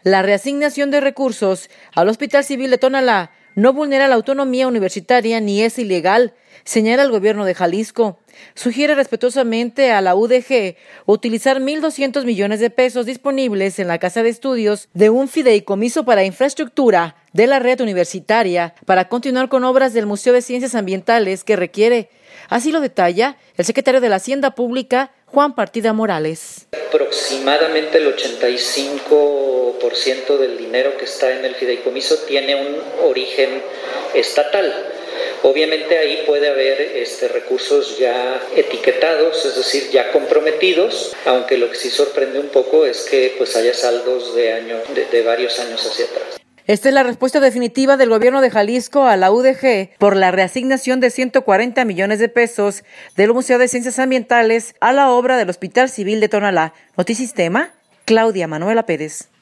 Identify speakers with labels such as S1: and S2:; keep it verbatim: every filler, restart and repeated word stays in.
S1: La reasignación de recursos al Hospital Civil de Tonalá no vulnera la autonomía universitaria ni es ilegal, señala el gobierno de Jalisco. Sugiere respetuosamente a la U D G utilizar mil doscientos millones de pesos disponibles en la Casa de Estudios de un fideicomiso para infraestructura de la red universitaria para continuar con obras del Museo de Ciencias Ambientales que requiere. Así lo detalla el secretario de la Hacienda Pública, Juan Partida Morales.
S2: Aproximadamente el ochenta y cinco por ciento del dinero que está en el fideicomiso tiene un origen estatal. Obviamente ahí puede haber este, recursos ya etiquetados, es decir, ya comprometidos, aunque lo que sí sorprende un poco es que pues haya saldos de, año, de, de varios años hacia atrás.
S1: Esta es la respuesta definitiva del gobierno de Jalisco a la U D G por la reasignación de ciento cuarenta millones de pesos del Museo de Ciencias Ambientales a la obra del Hospital Civil de Tonalá. Notisistema, Claudia Manuela Pérez.